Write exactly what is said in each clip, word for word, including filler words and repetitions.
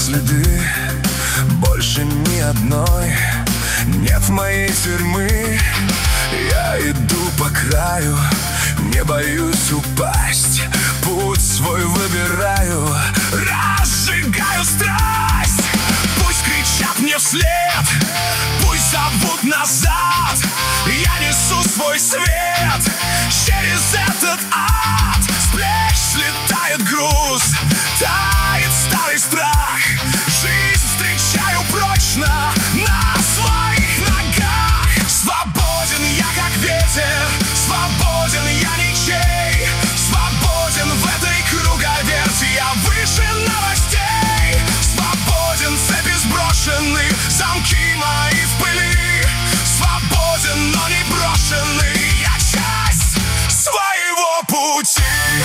следы, больше ни одной нет моей тюрьмы. Я иду по краю, не боюсь упасть, путь свой выбираю, разжигаю страсть. Пусть кричат мне вслед, пусть зовут назад, я несу свой свет через этот ад. С плеч слетает груз, тает старый страх, жизнь встречаю прочно на своих ногах. Свободен я, как ветер, свободен я ничей, свободен в этой круговерти, я выше новостей. Свободен, цепи сброшены, замки мои в пыли, свободен, но не брошенный, я часть своего пути.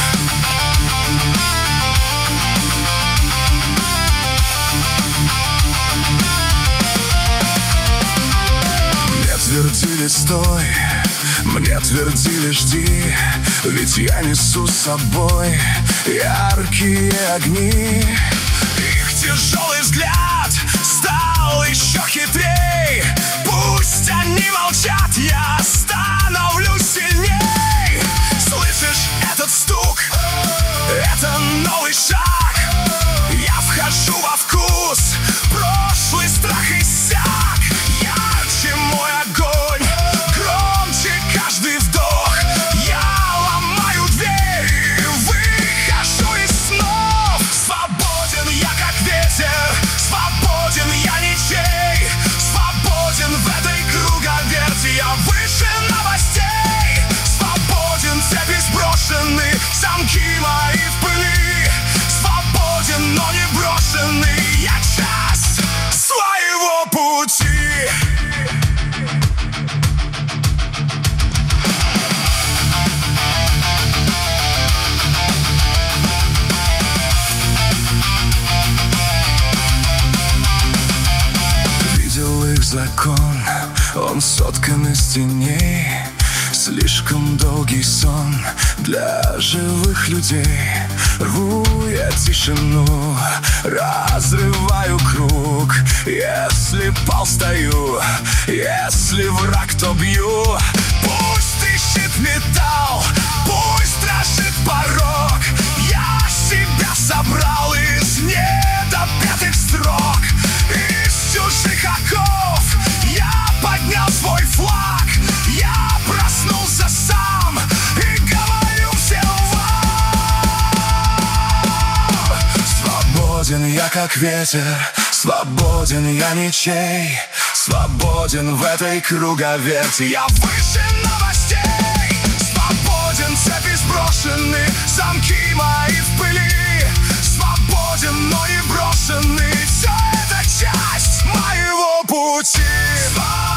Твердили стой, мне твердили жди, ведь я несу с собой яркие огни. Их тяжелый взгляд стал еще хитрей, пусть они молчат, я становлюсь сильней. Слышишь этот стук? Это новый шаг, я вхожу во вкус, прошлый страх иссяк. Ярче мой огонь, громче каждый вдох, я ломаю дверь и выхожу из снов. Свободен я, как ветер, свободен я ничей, свободен в этой круговерти, я выше новостей. Свободен, цепи сброшены, замки мои в пыли, свободен, но не брошенный, я часть своего пути. Видел их закон, он соткан из теней, слишком долгий сон для живых людей. Рву я тишину, разрываю круг, если пал, стою, если враг, то бью. Пусть трещит металл, пусть дрожит порог, я себя собрал из недопетых строк. Из чужих оков я поднял свой флаг, я проснулся сам и говорю всем вам: свободен я, как ветер, свободен я ничей, свободен в этой круговерти, я выше новостей. Свободен, цепи сброшены, замки мои в пыли, свободен, но не брошенный, все это часть моего пути.